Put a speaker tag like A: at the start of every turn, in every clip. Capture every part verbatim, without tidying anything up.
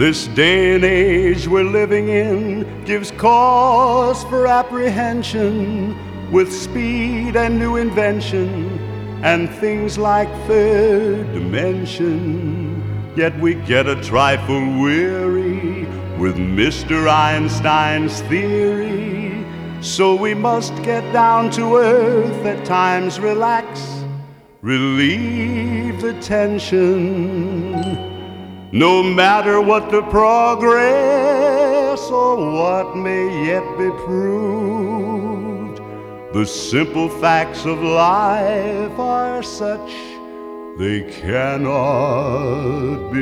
A: This day and age we're living in gives cause for apprehension, with speed and new invention and things like third dimension. Yet we get a trifle weary with Mister Einstein's theory. So we must get down to earth, at times relax, relieve the tension. No matter what the progress or what may yet be proved, the simple facts of life are such they cannot be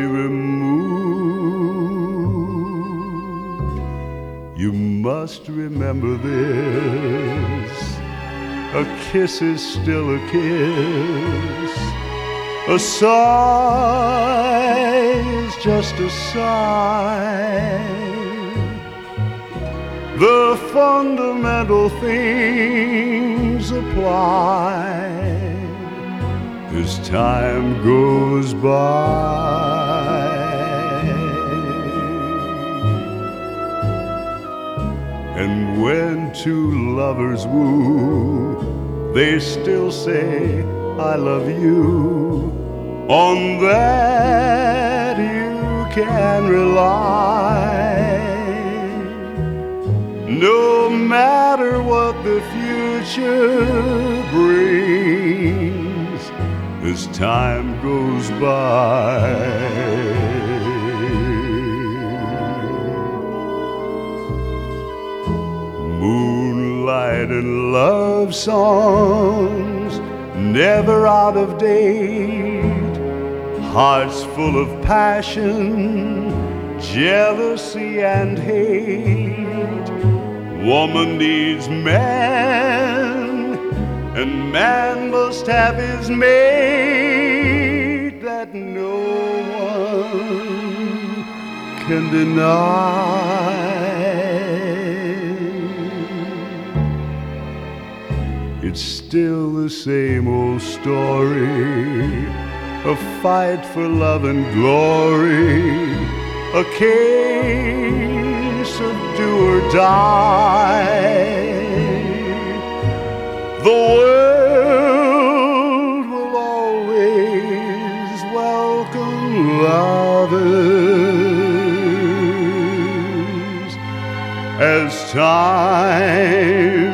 A: removed. You must remember this: a kiss is still a kiss. A sigh is just a sigh. The fundamental things apply as time goes by. And when two lovers woo, they still say, I love you. On that you can rely. No matter what the future brings, as time goes by. Moonlight and love songs, never out of date. Hearts full of passion, jealousy and hate. Woman needs man, and man must have his mate that no one can deny. It's still the same old story, a fight for love and glory, a case of do or die. The world will always welcome lovers as time